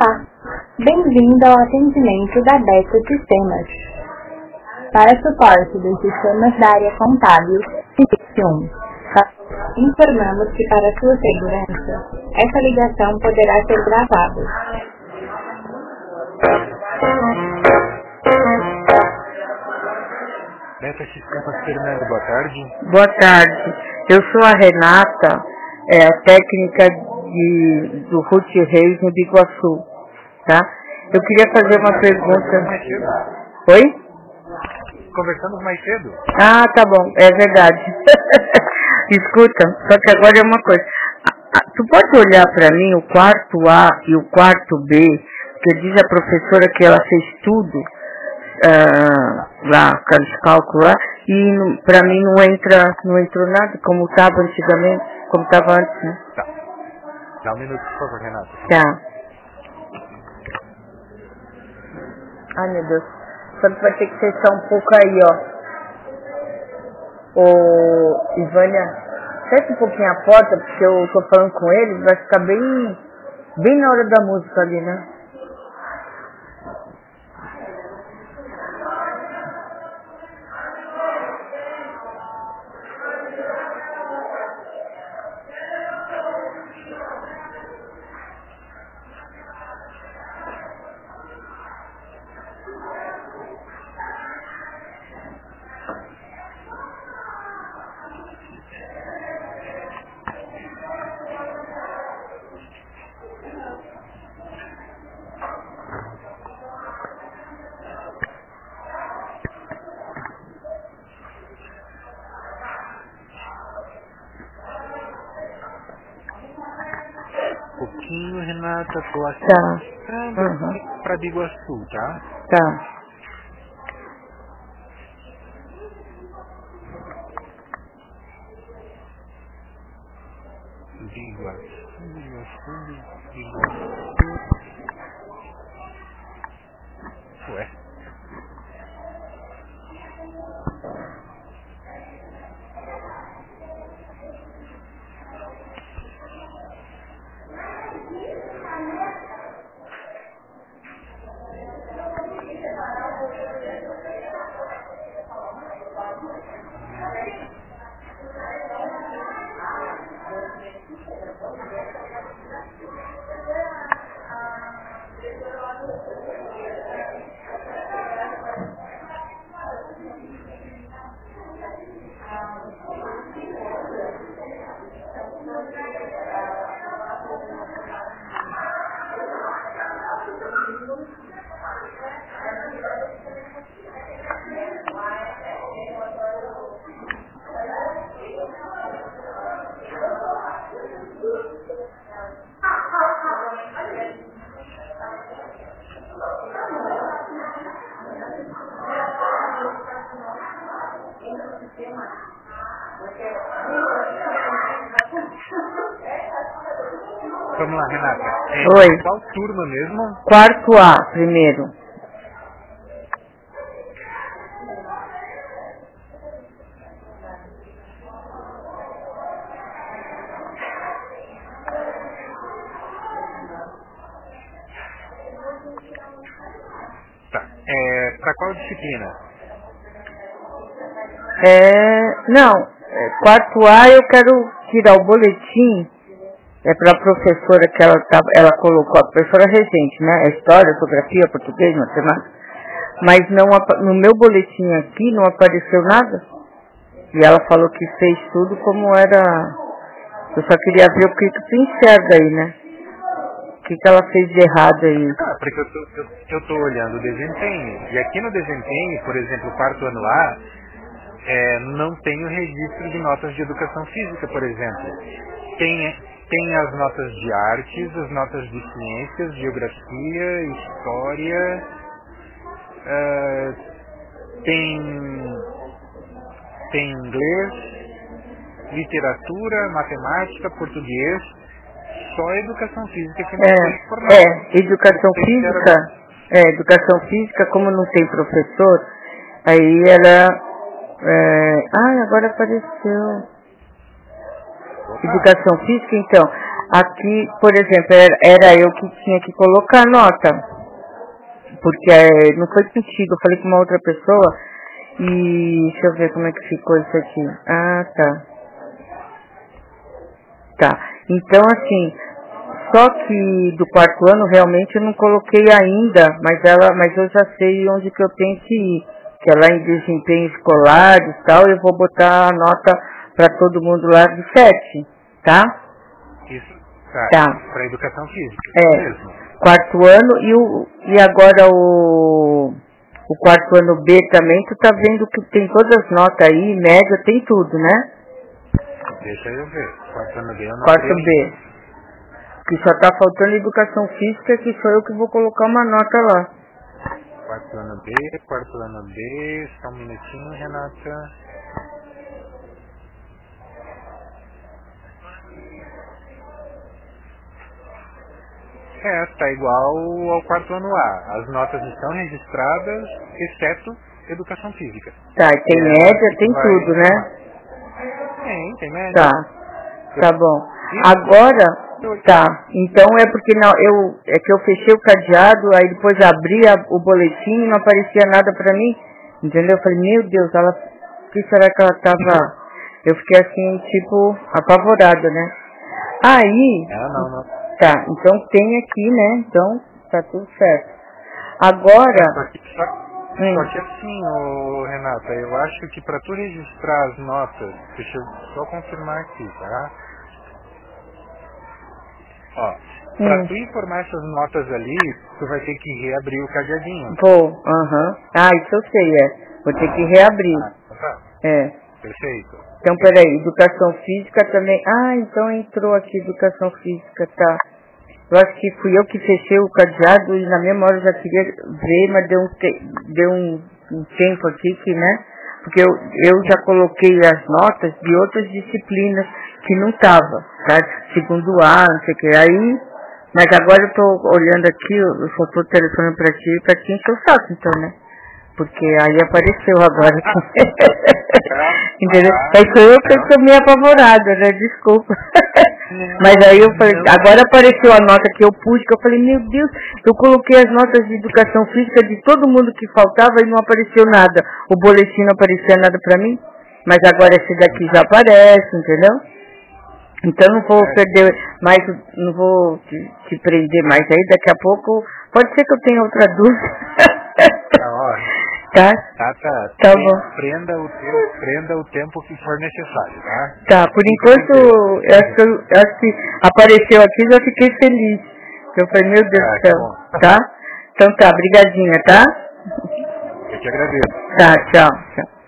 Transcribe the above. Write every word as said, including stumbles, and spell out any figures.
Olá, bem-vindo ao atendimento da Beta Sistemas. Para suporte dos sistemas da área contábil, digite um. Informamos que para sua segurança, essa ligação poderá ser gravada. Beta Sistemas, Fernando, boa tarde. Boa tarde. Eu sou a Renata, é a técnica de, do Ruth Reis no Biguaçu, tá? Eu queria fazer uma pergunta. Mais cedo. Oi? Conversamos mais cedo. Ah, tá bom, é verdade. Escuta, só que agora é uma coisa. Ah, ah, tu pode olhar para mim o quarto A e o quarto B, que diz a professora que ela fez tudo, ah, lá, aqueles cálculos lá, e para mim não entra, não entrou nada, como estava antigamente, como estava antes, né? Tá. Dá um minuto, por favor, Renata. Tá. Ai, meu Deus. Só que vai ter que fechar um pouco aí, ó. Ô, Ivânia, fecha um pouquinho a porta, porque eu tô falando com eles, vai ficar bem, bem na hora da música ali, né? Pouquinho, Renata, tô aqui Tá. Uhum. pra Biguaçu, tá? Tá. Biguaçu, Biguaçu, Biguaçu. Ué. Vamos lá, Renata. É, Oi. qual turma mesmo? Quarto A, primeiro. Tá. É, pra qual disciplina? É, não, é, quarto A eu quero tirar o boletim, é para a professora que ela, tá, ela colocou, a professora regente, né? História, geografia, português, matemática. Mas não, no meu boletim aqui não apareceu nada. E ela falou que fez tudo como era. Eu só queria ver o que, que tu enxerga aí, né? O que, que ela fez de errado aí. Ah, porque eu tô, eu, eu tô olhando o desempenho. E aqui no desempenho, por exemplo, o quarto ano A, é, não tem o registro de notas de educação física, por exemplo. Tem, tem as notas de artes, as notas de ciências, geografia, história, uh, tem, tem inglês, literatura, matemática, português, só educação física que não É, foi formada. é, educação física, é, educação física, como não tem professor, aí ela, é, ai, agora apareceu. Opa. Educação física, então, aqui, por exemplo, era, era eu que tinha que colocar a nota. Porque é, não foi contigo, eu falei com uma outra pessoa. E deixa eu ver como é que ficou isso aqui. Ah, tá. Tá. Então, assim, só que do quarto ano realmente eu não coloquei ainda, mas ela, mas eu já sei onde que eu tenho que ir. Que é lá em desempenho escolar e tal, eu vou botar a nota para todo mundo lá de sete, tá? Isso, tá. Tá. Para educação física. É. Mesmo. Quarto ano e, o, e agora o, o quarto ano B também, tu tá vendo que tem todas as notas aí, média, tem tudo, né? Deixa eu ver. Quarto ano B eu não Quarto sei. B. Que só tá faltando educação física, que sou eu que vou colocar uma nota lá. Quarto ano B, quarto ano B, só um minutinho, Renata. É, tá igual ao quarto ano A. As notas estão registradas, exceto educação física. Tá, e tem é, média, tem vai... tudo, né? Tem, tem média. Tá, tá bom. Agora, tá, então é porque não, eu, é que eu fechei o cadeado, aí depois abri a, o boletim e não aparecia nada pra mim, entendeu? Eu falei, meu Deus, ela, o que será que ela tava... Eu fiquei assim, tipo, apavorada, né? Aí... É, não, não. Tá, então tem aqui, né? Então tá tudo certo. Agora... Só que, só, hum. só que assim, ô, Renata, eu acho que para tu registrar as notas, deixa eu só confirmar aqui, tá? Ó, pra hum. tu informar essas notas ali, tu vai ter que reabrir o cadeadinho. Vou, aham. Uhum. Ah, isso eu sei, é. Vou ter que reabrir. Ah, tá. É. Perfeito. Então, peraí, educação física também. Ah, então entrou aqui educação física, tá. Eu acho que fui eu que fechei o cadeado e na mesma hora eu já queria ver, mas deu um, te... deu um, um tempo aqui que, né? Porque eu, eu já coloquei as notas de outras disciplinas que não tava, tá? Segundo A, não sei o que. Aí, mas agora eu tô olhando aqui, eu só tô telefonando pra ti, pra ti encher o saco, então, né? Porque aí apareceu agora. Entendeu? Aí sou eu que estou meio apavorada, né? Desculpa. Mas aí eu falei, agora apareceu a nota que eu pus, que eu falei, meu Deus, eu coloquei as notas de educação física de todo mundo que faltava e não apareceu nada. O boletim não aparecia nada pra mim, mas agora esse daqui já aparece, entendeu? Então não vou perder mais, não vou te, te prender mais aí, daqui a pouco, pode ser que eu tenha outra dúvida. Tá? Tá, tá. Tá bom. Prenda o, tempo, prenda o tempo que for necessário, tá? Tá, por enquanto, eu acho, que, eu acho que apareceu aqui e já fiquei feliz. Eu falei, meu Deus do céu. Tá? Então tá, brigadinha, tá? Eu te agradeço. Tá, tchau, tchau.